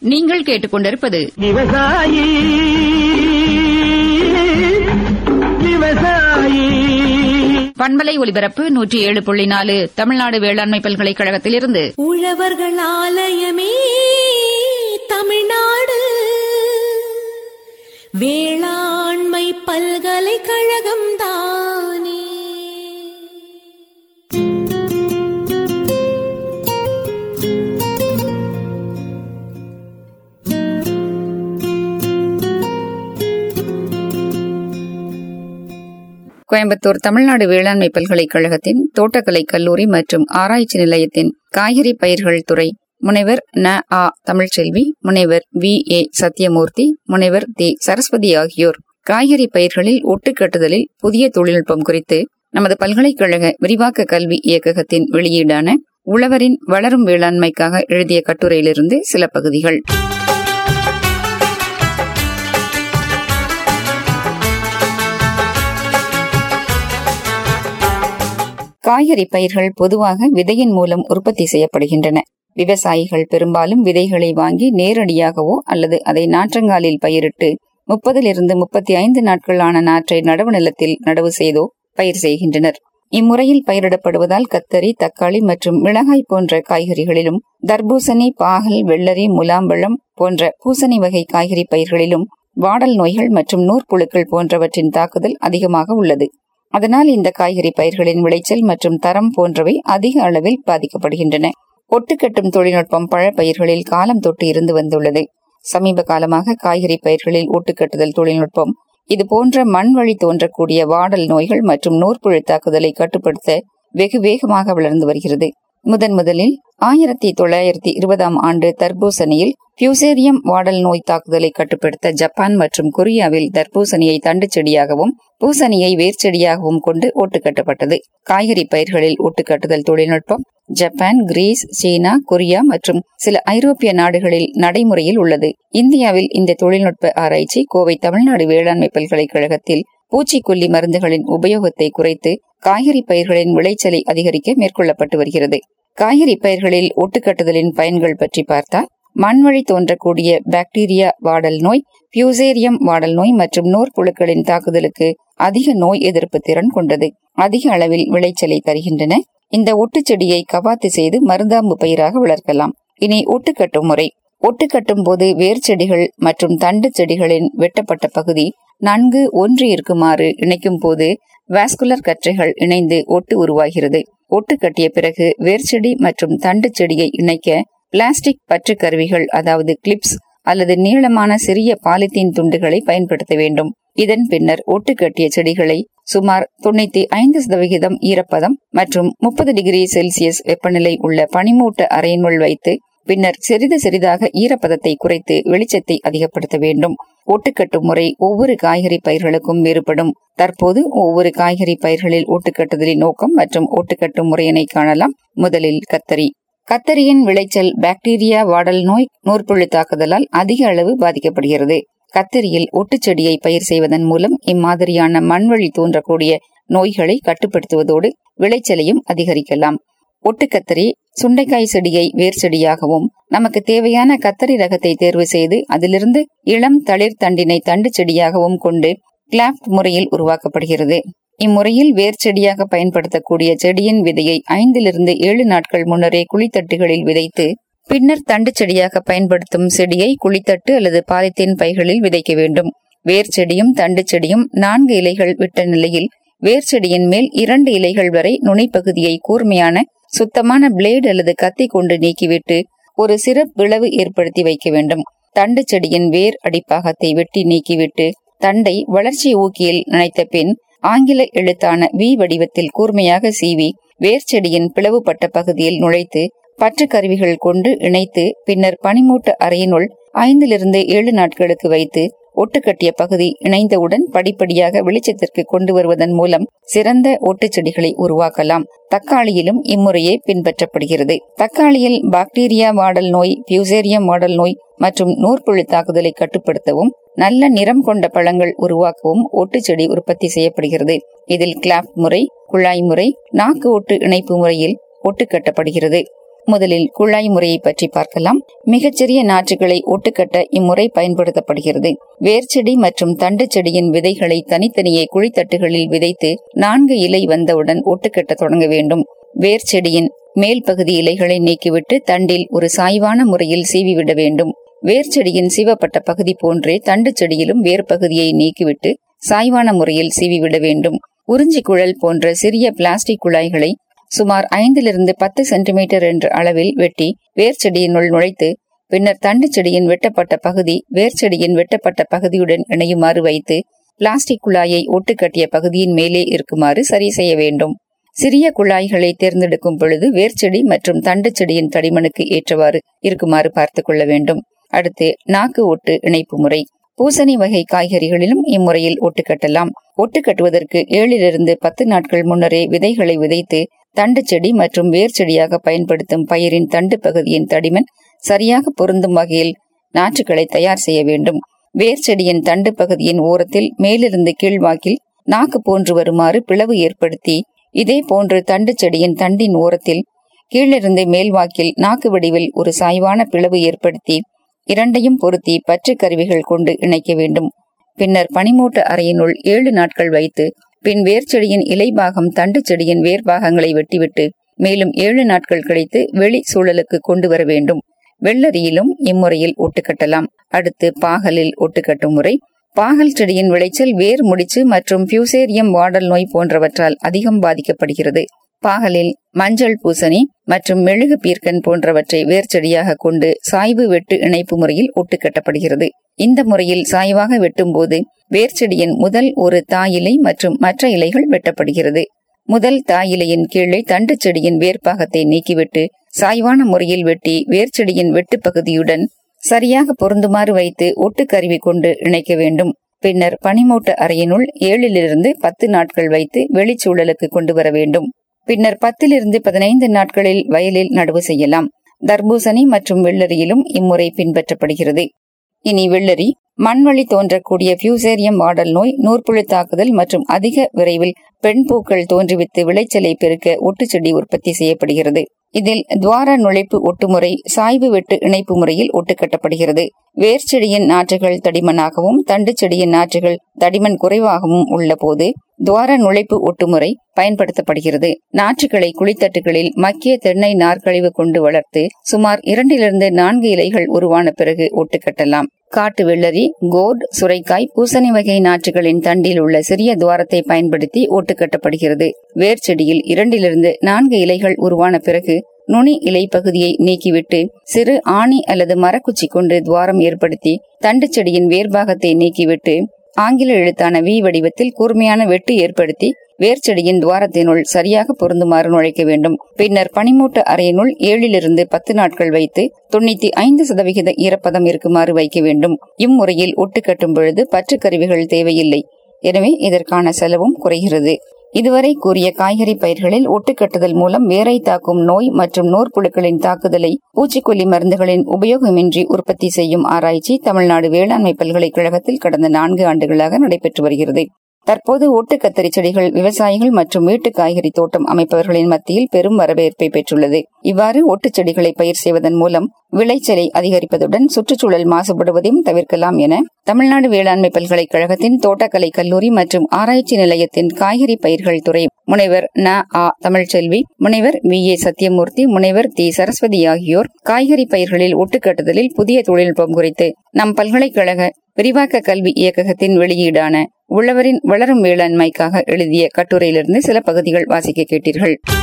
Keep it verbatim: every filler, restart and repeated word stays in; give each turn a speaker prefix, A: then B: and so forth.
A: நீங்கள் கேட்டுக்கொண்டிருப்பது
B: விவசாயி விவசாயி
A: பண்பலை ஒலிபரப்பு நூற்றி ஏழு புள்ளி நாலு தமிழ்நாடு வேளாண்மை பல்கலைக்கழகத்திலிருந்து
C: உழவர்கள் ஆலயமே தமிழ்நாடு வேளாண்மை பல்கலைக்கழகம் தானே.
A: கோயம்புத்தூர் தமிழ்நாடு வேளாண்மை பல்கலைக்கழகத்தின் தோட்டக்கலை கல்லூரி மற்றும் ஆராய்ச்சி நிலையத்தின் காய்கறி பயிர்கள் துறை முனைவர் ந ஆ தமிழ்ச்செல்வி, முனைவர் வி ஏ சத்யமூர்த்தி, முனைவர் தி சரஸ்வதி ஆகியோர் காய்கறி பயிர்களில் ஒட்டுக்கட்டுதலில் புதிய தொழில்நுட்பம் குறித்து நமது பல்கலைக்கழக விரிவாக்க கல்வி இயக்ககத்தின் வெளியீடான உழவரின் வளரும் வேளாண்மைக்காக எழுதிய கட்டுரையிலிருந்து சில பகுதிகள். காய்கறி பயிர்கள் பொதுவாக விதையின் மூலம் உற்பத்தி செய்யப்படுகின்றன. விவசாயிகள் பெரும்பாலும் விதைகளை வாங்கி நேரடியாகவோ அல்லது அதை நாற்றங்காலில் பயிரிட்டு முப்பதிலிருந்து முப்பத்தி ஐந்து நாட்களான நாற்றை நடவு நிலத்தில் நடவு செய்தோ பயிர் செய்கின்றனர். இம்முறையில் பயிரிடப்படுவதால் கத்தரி, தக்காளி மற்றும் மிளகாய் போன்ற காய்கறிகளிலும், தர்பூசணி, பாகல், வெள்ளரி, முலாம்பழம் போன்ற பூசணி வகை காய்கறி பயிர்களிலும் வாடல் நோய்கள் மற்றும் நூற்புழுக்கள் போன்றவற்றின் தாக்குதல் அதிகமாக உள்ளது. அதனால் இந்த காய்கறி பயிர்களின் விளைச்சல் மற்றும் தரம் போன்றவை அதிக அளவில் பாதிக்கப்படுகின்றன. ஒட்டுக்கட்டும் தொழில்நுட்பம் பழ பயிர்களில் காலம் தொட்டு இருந்து வந்துள்ளது. சமீப காலமாக காய்கறி பயிர்களில் ஒட்டுக்கட்டுதல் தொழில்நுட்பம் இது போன்ற மண் வழி தோன்றக்கூடிய வாடல் நோய்கள் மற்றும் நூற்புழு தாக்குதலை கட்டுப்படுத்த வெகு வேகமாக வளர்ந்து வருகிறது. முதன் முதலில் ஆயிரத்தி தொள்ளாயிரத்தி இருபதாம் ஆண்டு தர்பூசணியில் பியூசேரியம் வாடல் நோய் தாக்குதலை கட்டுப்படுத்த ஜப்பான் மற்றும் கொரியாவில் தர்பூசணியை தண்டு செடியாகவும் பூசணியை வேர்ச்செடியாகவும் கொண்டு ஒட்டுக்கட்டப்பட்டது. காய்கறி பயிர்களில் ஒட்டுக்கட்டுதல் தொழில்நுட்பம் ஜப்பான், கிரீஸ், சீனா, கொரியா மற்றும் சில ஐரோப்பிய நாடுகளில் நடைமுறையில் உள்ளது. இந்தியாவில் இந்த தொழில்நுட்ப ஆராய்ச்சி கோவை தமிழ்நாடு வேளாண்மை பல்கலைக்கழகத்தில் பூச்சிக்கொல்லி மருந்துகளின் உபயோகத்தை குறைத்து காய்கறி பயிர்களின் விளைச்சலை அதிகரிக்க மேற்கொள்ளப்பட்டு வருகிறது. காய்கறி பயிர்களில் ஒட்டுக்கட்டுதலின் பயன்கள் பற்றி பார்த்தால், மண்வழி தோன்றக்கூடிய பாக்டீரியா வாடல் நோய், பியூசேரியம் வாடல் நோய் மற்றும் நூற்புழுக்களின் தாக்குதலுக்கு அதிக நோய் எதிர்ப்பு திறன் கொண்டது. அதிக அளவில் விளைச்சலை தருகின்றன. இந்த ஒட்டுச்செடியை கவாத்து செய்து மருந்தாம்பு பயிராக வளர்க்கலாம். இனி ஒட்டுக்கட்டும் முறை. ஒட்டுக்கட்டும் போது வேர் செடிகள் மற்றும் தண்டு செடிகளின் வெட்டப்பட்ட பகுதி நன்கு ஒன்று இருக்குமாறு இணைக்கும் போது வாஸ்குலர் கற்றைகள் இணைந்து ஒட்டு உருவாகிறது. ஒட்டு கட்டிய பிறகு வேர்ச்செடி மற்றும் தண்டு செடியை இணைக்க பிளாஸ்டிக் பற்று கருவிகள், அதாவது கிளிப்ஸ் அல்லது நீளமான சிறிய பாலித்தீன் துண்டுகளை பயன்படுத்த வேண்டும். இதன் பின்னர் ஒட்டு கட்டிய செடிகளை சுமார் தொண்ணூத்தி ஐந்து சதவிகிதம் ஈரப்பதம் மற்றும் முப்பது டிகிரி செல்சியஸ் வெப்பநிலை உள்ள பனிமூட்ட அறையினுள் வைத்து பின்னர் சிறிது சிறிதாக ஈரப்பதத்தை குறைத்து வெளிச்சத்தை அதிகப்படுத்த வேண்டும். ஒட்டுக்கட்டும் முறை ஒவ்வொரு காய்கறி பயிர்களுக்கும் வேறுபடும். தற்போது ஒவ்வொரு காய்கறி பயிர்களில் ஒட்டுக்கட்டுதலின் நோக்கம் மற்றும் ஒட்டுக்கட்டும் முறையினை காணலாம். முதலில் கத்தரி. கத்தரியின் விளைச்சல் பாக்டீரியா வாடல் நோய், நூற்புழு தாக்குதலால் அதிக அளவு பாதிக்கப்படுகிறது. கத்தரியில் ஒட்டுச்செடியை பயிர் செய்வதன் மூலம் இம்மாதிரியான மண்வழி தோன்றக்கூடிய நோய்களை கட்டுப்படுத்துவதோடு விளைச்சலையும் அதிகரிக்கலாம். ஒட்டுக்கத்தரி சுண்டைக்காய் செடியை வேர் செடியாகவும், நமக்கு தேவையான கத்தரி ரகத்தை தேர்வு செய்து அதிலிருந்து இளம் தளிர் தண்டினை தண்டு செடியாகவும் கொண்டு கிளாப்ட் முறையில் உருவாக்கப்படுகிறது. இம்முறையில் வேர் செடியாக பயன்படுத்தக்கூடிய செடியின் விதையை ஐந்திலிருந்து ஏழு நாட்கள் முன்னரே குழித்தட்டுகளில் விதைத்து பின்னர் தண்டு செடியாக பயன்படுத்தும் செடியை குழித்தட்டு அல்லது பாலித்தீன் பைகளில் விதைக்க வேண்டும். வேர் செடியும் தண்டு செடியும் நான்கு இலைகள் விட்ட நிலையில் வேர் செடியின் மேல் இரண்டு இலைகள் வரை நுனிப்பகுதியை கூர்மையான சுத்தமான பிளேடு அல்லது கத்தி கொண்டு நீக்கிவிட்டு ஒரு சிறு பிளவு ஏற்படுத்தி வைக்க வேண்டும். தண்டு செடியின் வேர் அடிப்பாகத்தை வெட்டி நீக்கிவிட்டு தண்டை வளர்ச்சி ஊக்கியில் நனைத்த பின் ஆங்கில எழுத்தான வி வடிவத்தில் கூர்மையாக சீவி வேர் செடியின் பிளவுபட்ட பகுதியில் நுழைத்து பற்று கருவிகள் கொண்டு இணைத்து பின்னர் பனிமூட்ட அறையினுள் ஐந்திலிருந்து ஏழு நாட்களுக்கு வைத்து ஒட்டுக்கட்டிய பகுதி இணைந்தவுடன் படிப்படியாக வெளிச்சத்திற்கு கொண்டு வருவதன் மூலம் சிறந்த ஒட்டுச்செடிகளை உருவாக்கலாம். தக்காளியிலும் இம்முறையே பின்பற்றப்படுகிறது. தக்காளியில் பாக்டீரியா வாடல் நோய், பியூசேரியம் வாடல் நோய் மற்றும் நூற்புழு தாக்குதலை கட்டுப்படுத்தவும் நல்ல நிறம் கொண்ட பழங்கள் உருவாக்கவும் ஒட்டுச்செடி உற்பத்தி செய்யப்படுகிறது. இதில் கிளாப் முறை, குழாய் முறை, நாக்கு ஒட்டு இணைப்பு முறையில் ஒட்டு கட்டப்படுகிறது. முதலில் குழாய் முறையை பற்றி பார்க்கலாம். மிகச்சிறிய நாற்றுகளை ஒட்டுக்கட்ட இம்முறை பயன்படுத்தப்படுகிறது. வேர்ச்செடி மற்றும் தண்டு செடியின் விதைகளை தனித்தனியே குழித்தட்டுகளில் விதைத்து நான்கு இலை வந்தவுடன் ஒட்டுக்கட்ட தொடங்க வேண்டும். வேர்ச்செடியின் மேல் பகுதி இலைகளை நீக்கிவிட்டு தண்டில் ஒரு சாய்வான முறையில் சீவிவிட வேண்டும். வேர்ச்செடியின் சீவப்பட்ட பகுதி போன்றே தண்டு செடியிலும் வேர் பகுதியை நீக்கிவிட்டு சாய்வான முறையில் சீவிவிட வேண்டும். உறிஞ்சி குழல் போன்ற சிறிய பிளாஸ்டிக் குழாய்களை சுமார் ஐந்திலிருந்து பத்து சென்டிமீட்டர் என்ற அளவில் வெட்டி வேர்ச்செடியினுள் நுழைத்து பின்னர் தண்டு செடியின் வெட்டப்பட்ட பகுதி வேர்ச்செடியின் வெட்டப்பட்ட பகுதியுடன் இணையுமாறு வைத்து பிளாஸ்டிக் குழாயை ஒட்டுக்கட்டிய பகுதியின் மேலே இருக்குமாறு சரி செய்ய வேண்டும். சிறிய குழாய்களை தேர்ந்தெடுக்கும் பொழுது வேர்ச்செடி மற்றும் தண்டு செடியின் தடிமனுக்கு ஏற்றவாறு இருக்குமாறு பார்த்து கொள்ள வேண்டும். அடுத்து நாக்கு ஒட்டு இணைப்பு முறை. பூசணி வகை காய்கறிகளிலும் இம்முறையில் ஒட்டு கட்டலாம். ஒட்டு கட்டுவதற்கு ஏழிலிருந்து பத்து நாட்கள் முன்னரே விதைகளை விதைத்து தண்டு செடி மற்றும் வேர் செடியாக பயன்படுத்தும் பயிரின் தண்டு பகுதியின் தடிமன் சரியாக பொருந்தும் வகையில் நாற்றுகளை தயார் செய்ய வேண்டும். வேர் செடியின் தண்டு பகுதியின் ஓரத்தில் மேலிருந்து கீழ்வாக்கில் நாக்கு போன்று வருமாறு பிளவு ஏற்படுத்தி இதே போன்று தண்டு செடியின் தண்டின் ஓரத்தில் கீழிருந்து மேல்வாக்கில் நாக்கு வடிவில் ஒரு சாய்வான பிளவு ஏற்படுத்தி இரண்டையும் பொருத்தி பற்று கருவிகள் கொண்டு இணைக்க வேண்டும். பின்னர் பனிமூட்ட அறையினுள் ஏழு நாட்கள் வைத்து பின் வேர்ச்செடியின் இலைபாகம் தண்டு செடியின் வேர்பாகங்களை வெட்டிவிட்டு மேலும் ஏழு நாட்கள் கழித்து வெளி சூழலுக்கு கொண்டு வர வேண்டும். வெள்ளரியிலும் இம்முறையில் ஒட்டுக்கட்டலாம். அடுத்து பாகலில் ஒட்டுக்கட்டும் முறை. பாகல் செடியின் விளைச்சல் வேர் முடிச்சு மற்றும் பியூசேரியம் வாடல் நோய் போன்றவற்றால் அதிகம் பாதிக்கப்படுகிறது. பாகலில் மஞ்சள் பூசணி மற்றும் மெழுகு பீர்க்கன் போன்றவற்றை வேர்ச்செடியாக கொண்டு சாய்வு வெட்டு இணைப்பு முறையில் ஒட்டுக்கட்டப்படுகிறது. இந்த முறையில் சாய்வாக வெட்டும் போது வேர்ச்செடியின் முதல் ஒரு தாயிலை மற்றும் மற்ற இலைகள் வெட்டப்படுகிறது. முதல் தாயிலையின் கீழே தண்டு செடியின் வேர்பாகத்தை நீக்கிவிட்டு சாய்வான முறையில் வெட்டி வேர்ச்செடியின் வெட்டு பகுதியுடன் சரியாக பொருந்துமாறு வைத்து ஒட்டு கருவி கொண்டு இணைக்க வேண்டும். பின்னர் பனிமூட்ட அறையினுள் ஏழிலிருந்து பத்து நாட்கள் வைத்து வெளிச்சூழலுக்கு கொண்டு வர வேண்டும். பின்னர் பத்திலிருந்து பதினைந்து நாட்களில் வயலில் நடவு செய்யலாம். தர்பூசணி மற்றும் வெள்ளரியிலும் இம்முறை பின்பற்றப்படுகிறது. இனி வெள்ளரி. மண்வழி தோன்றக்கூடிய பியூசேரியம் வாடல் நோய், நூற்புழு தாக்குதல் மற்றும் அதிக விரைவில் பெண் பூக்கள் தோன்றுவித்து விளைச்சலை பெருக்க ஒட்டுச்செடி உற்பத்தி செய்யப்படுகிறது. இதில் துவார நுழைப்பு ஒட்டுமுறை சாய்வு வெட்டு இணைப்பு முறையில் ஒட்டுக்கட்டப்படுகிறது. வேர்ச்செடியின் நாற்றுகள் தடிமனாகவும் தண்டு செடியின் நாற்றுகள் தடிமன் குறைவாகவும் உள்ள போது துவார நுழைப்பு ஒட்டுமுறை பயன்படுத்தப்படுகிறது. நாற்றுகளை குழித்தட்டுகளில் மக்கிய தென்னை நார்கழிவு கொண்டு வளர்த்து சுமார் இரண்டிலிருந்து நான்கு இலைகள் உருவான பிறகு ஒட்டுக்கட்டலாம். காட்டு வெள்ளரி, கோர்ட், சுரைக்காய், பூசணி வகை நாற்றுகளின் தண்டில் உள்ள சிறிய துவாரத்தை பயன்படுத்தி ஒட்டுக்கட்டப்படுகிறது. வேர்ச்செடியில் இரண்டிலிருந்து நான்கு இலைகள் உருவான பிறகு நுனி இலை பகுதியை நீக்கிவிட்டு சிறு ஆணி அல்லது மரக்குச்சி கொண்டு துவாரம் ஏற்படுத்தி தண்டு செடியின் வேர்பாகத்தை நீக்கிவிட்டு ஆங்கில எழுத்தான வி வடிவத்தில் கூர்மையான வெட்டு ஏற்படுத்தி வேர்ச்செடியின் துவாரத்தினுள் சரியாக பொருந்துமாறு நுழைக்க வேண்டும். பின்னர் பனிமூட்ட அறையினுள் ஏழிலிருந்து பத்து நாட்கள் வைத்து தொண்ணூத்தி ஐந்து சதவிகித ஈரப்பதம் இருக்குமாறு வைக்க வேண்டும். இம்முறையில் ஒட்டு கட்டும் பொழுது பற்று கருவிகள் தேவையில்லை. எனவே இதற்கான செலவும் குறைகிறது. இதுவரை கூறிய காய்கறி பயிர்களில் ஒட்டுக்கட்டுதல் மூலம் வேரை தாக்கும் நோய் மற்றும் நூற்புழுக்களின் தாக்குதலை பூச்சிக்கொல்லி மருந்துகளின் உபயோகமின்றி உற்பத்தி செய்யும் ஆராய்ச்சி தமிழ்நாடு வேளாண்மை பல்கலைக்கழகத்தில் கடந்த நான்கு ஆண்டுகளாக நடைபெற்று வருகிறது. தற்போது ஒட்டு கத்தரி செடிகள் விவசாயிகள் மற்றும் வீட்டு காய்கறி தோட்டம் அமைப்பவர்களின் மத்தியில் பெரும் வரவேற்பை பெற்றுள்ளது. இவ்வாறு ஒட்டு செடிகளை பயிர் செய்வதன் மூலம் விளைச்சலை அதிகரிப்பதுடன் சுற்றுச்சூழல் மாசுபடுவதையும் தவிர்க்கலாம் என தமிழ்நாடு வேளாண்மை பல்கலைக்கழகத்தின் தோட்டக்கலை கல்லூரி மற்றும் ஆராய்ச்சி நிலையத்தின் காய்கறி பயிர்கள் துறை முனைவர் ந ஆ தமிழ்ச்செல்வி, முனைவர் வி ஏ சத்தியமூர்த்தி, முனைவர் தி சரஸ்வதி ஆகியோர் காய்கறி பயிர்களில் ஒட்டுக்கட்டுதலில் புதிய தொழில்நுட்பம் குறித்து நம் பல்கலைக்கழக விரிவாக்க கல்வி இயக்ககத்தின் வெளியீடான உழவரின் வளரும் வேளாண்மைக்காக எழுதிய கட்டுரையிலிருந்து சில பகுதிகள் வாசிக்க கேட்டீர்கள்.